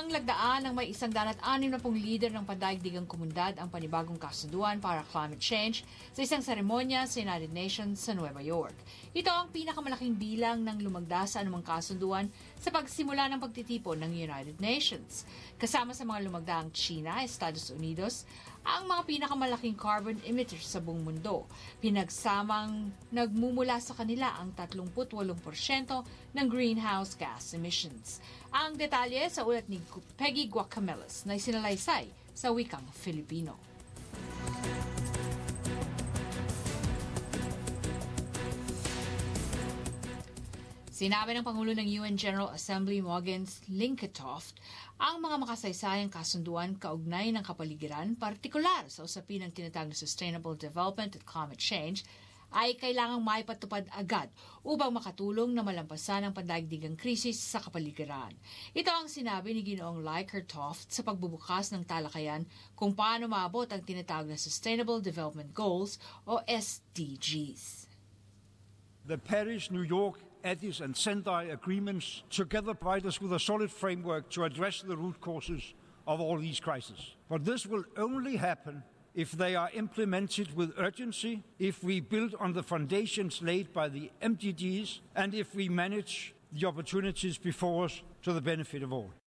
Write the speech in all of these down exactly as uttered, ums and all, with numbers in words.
Nang lagdaan ng may isang danat anim na pong leader ng pandaigdigang komunidad ang panibagong kasunduan para climate change sa isang seremonya sa United Nations sa Nueva York. Ito ang pinakamalaking bilang ng lumagda sa anumang kasunduan sa pagsimula ng pagtitipon ng United Nations. Kasama sa mga lumagda ang China, Estados Unidos, ang mga pinakamalaking carbon emitters sa buong mundo. Pinagsamang nagmumula sa kanila ang thirty-eight percent ng greenhouse gas emissions. Ang detalye sa ulat ni Peggy Guacamelas na isinalaysay sa wikang Filipino. Sinabi ng Pangulo ng U N General Assembly Mogens Lykketoft ang mga makasaysayang kasunduan kaugnay ng kapaligiran, partikular sa usapin ng tinatawag na Sustainable Development at Climate Change, ay kailangang maipatupad agad upang makatulong na malampasan ang pandaigdigang krisis sa kapaligiran. Ito ang sinabi ni Ginoong Lykketoft sa pagbubukas ng talakayan kung paano maabot ang tinatawag na Sustainable Development Goals o S D Gs. The Paris, New York, Addis and Sendai agreements together provide us with a solid framework to address the root causes of all these crises. But this will only happen if they are implemented with urgency, if we build on the foundations laid by the M D Gs, and if we manage the opportunities before us to the benefit of all.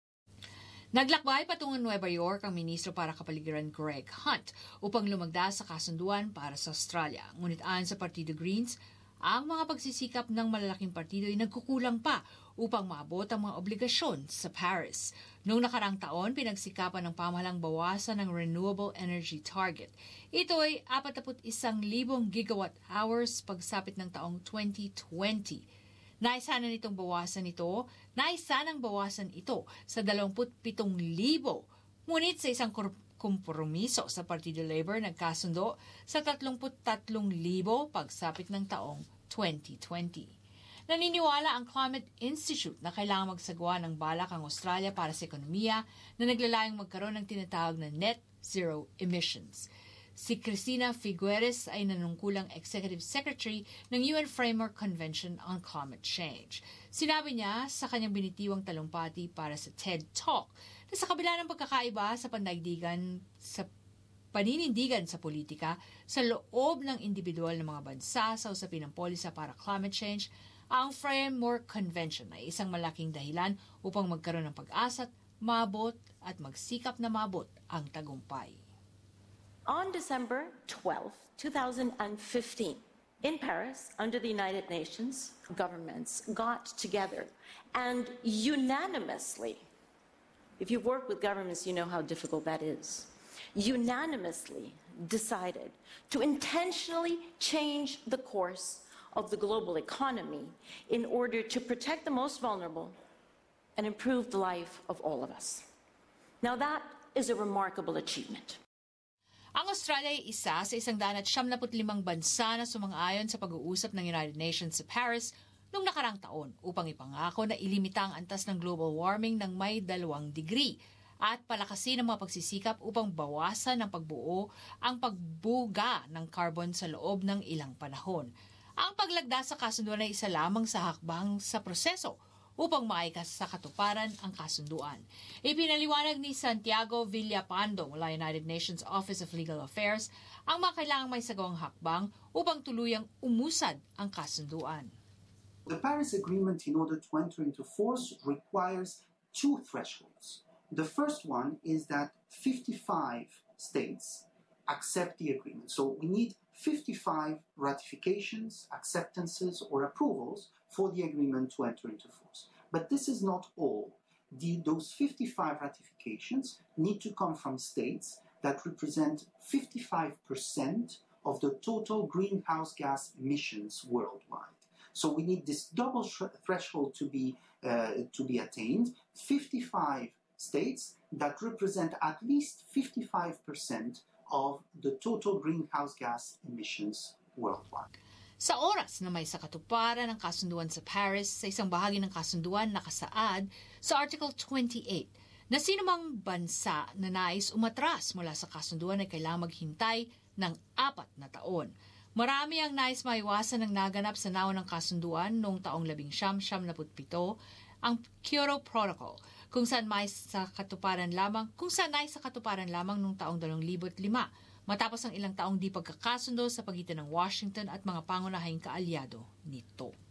Naglakbay patungong Nueva York ang Ministro para Kapaligiran Greg Hunt upang lumagda sa kasunduan para sa Australia. Ngunit ayon sa Partido Greens, ang mga pagsisikap ng malalaking partido ay nagkukulang pa upang maabot ang mga obligasyon sa Paris. Noong nakarang taon, pinagsikapan ng pamahalang bawasan ng renewable energy target. Ito ay forty-one thousand gigawatt hours pagsapit ng taong twenty twenty. Naisa na nitong bawasan ito, naisa ng bawasan ito sa twenty-seven thousand. Ngunit sa isang kompromiso sa Partido Labor nagkasundo sa thirty-three thousand pagsapit ng taong twenty twenty. Naniniwala ang Climate Institute na kailangan magsagawa ng balak ang Australia para sa ekonomiya na naglalayong magkaroon ng tinatawag na net zero emissions. Si Cristina Figueres ay nanungkulang Executive Secretary ng U N Framework Convention on Climate Change. Sinabi niya sa kanyang binitiwang talumpati para sa TED Talk na sa kabila ng pagkakaiba sa pandaigdigan sa paninindigan sa politika sa loob ng individual ng mga bansa sa usapin ng polisa para climate change, ang Framework Convention ay isang malaking dahilan upang magkaroon ng pag-asa, maabot at magsikap na maabot ang tagumpay. On December twelfth, twenty fifteen, in Paris, under the United Nations, governments got together and unanimously, if you've worked with governments, you know how difficult that is, unanimously decided to intentionally change the course of the global economy in order to protect the most vulnerable and improve the life of all of us. Now that is a remarkable achievement. Ang Australia ay isa sa isang daan at siyam na limang bansa na sumang-ayon sa pag-uusap ng United Nations sa Paris noong nakarang taon upang ipangako na ilimita ang antas ng global warming ng may dalawang degree at palakasin ang mga pagsisikap upang bawasan ng pagbuo ang pagbuga ng carbon sa loob ng ilang panahon. Ang paglagda sa kasunduan ay isa lamang sa hakbang sa proseso upang maikas sa katuparan ang kasunduan. Ipinaliwanag ni Santiago Villapando mula United Nations Office of Legal Affairs ang mga kailangang may sagawang hakbang upang tuluyang umusad ang kasunduan. The Paris Agreement, in order to enter into force, requires two thresholds. The first one is that fifty-five states accept the agreement. So we need fifty-five ratifications, acceptances, or approvals for the agreement to enter into force. But this is not all. The, those fifty-five ratifications need to come from states that represent fifty-five percent of the total greenhouse gas emissions worldwide. So we need this double threshold to be, uh, to be attained. fifty-five states that represent at least fifty-five percent of the total greenhouse gas emissions worldwide. Sa oras na may sakatuparan ng kasunduan sa Paris, sa isang bahagi ng kasunduan nakasaad sa Article twenty-eight na sinumang bansa na nais umatras mula sa kasunduan ay kailangang maghintay ng apat na taon. Marami ang nais maiwasan ng naganap sa naon ng kasunduan noong taong labing siyam siyam na putpito ang Kyoto Protocol, kung saan may sa katuparan lamang, kung saan ay sa katuparan lamang noong taong dalawang libo at lima, matapos ang ilang taong di pagkakasundo sa pagitan ng Washington at mga pangunahing kaalyado nito.